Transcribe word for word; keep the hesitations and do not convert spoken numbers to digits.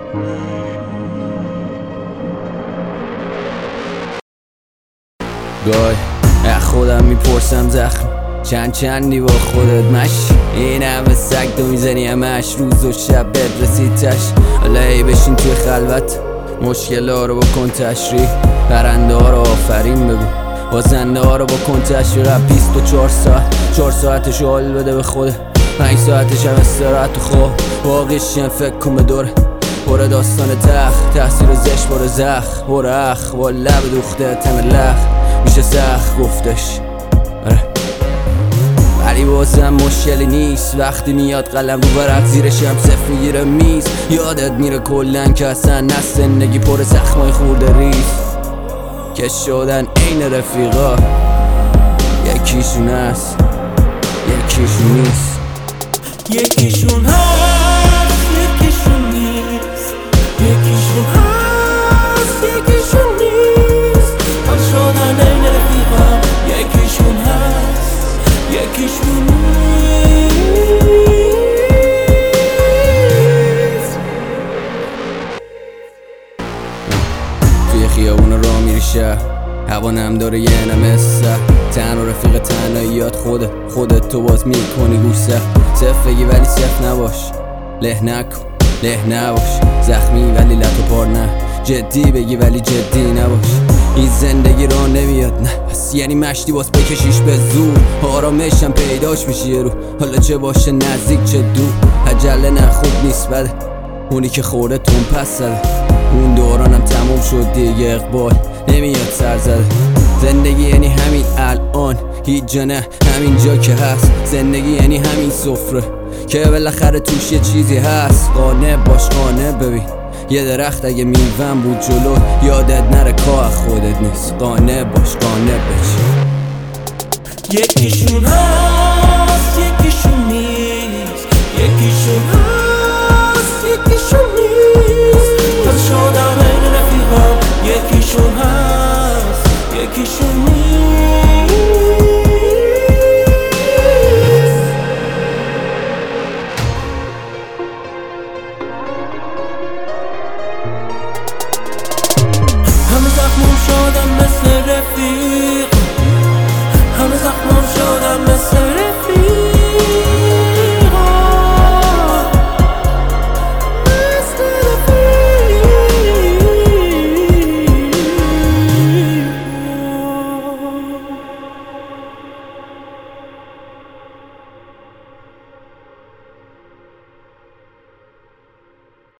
گای از خودم میپرسم زخم چند چندی با خودت مش این همه سگ دو میزنی همش روز و شب بد رسید تش حالا ای بشین توی خلوت مشکل ها رو بکن تشریح پرنده ها رو آفرین بگو بازنده ها رو بکن تشریح بیست و چهار ساعت چهار ساعتش حال بده به خوده پنج ساعتش هم استراحت و خواب واقعیشیم فکر کن به دوره پر داستان تخت تحصیل زشت بار زخ پر اخ با لب دوخته تم لخ میشه سخت گفتش آره ولی بازم مشکلی نیست وقتی میاد قلم رو ورق زیرش هم صفر میگیره میز یادت میره کلن که اصلا نه زندگی پر زخمای خورده ریز که شدن عین رفیقا یکیشون هست یکیشون نیست یکیشون هست یکیشون نیست یکیشون هست یکیشون نیست من شدن عین رفیقا یکیشون هست یکیشون نیست توی خیابون را میری شهر هوانم داره یه نمسته تن و رفیق تنهاییات خوده خودت تو باز میکنی گوش سخت صف بگی ولی صف نباش له نکن له نباش زخمی ولی لط و پار نه جدی بگی ولی جدی نباش این زندگی را نمیاد نه پس یعنی مشتی باز بکشیش به زور آرامشم پیداش میشه یه رو حالا چه باشه نزدیک چه دور عجله نه خوب نیست بده اونی که خورده تون پس زده اون دورانم تموم شد دیگه اقبال نمیاد سر زده زندگی یعنی همین الان هیچ جا نه همین جا که هست زندگی یعنی همین سفره که بالاخره توش یه چیزی هست قانع باش قانع ببین یه درخت اگه میوه‌م بود جلو یادت نره کاه خودت نیست قانع باش قانع بش یکیشون هست یکیشون نیست یکیشون هست یکیشون نیست پس شدن عین رفیقا یکیشون هست یکیشون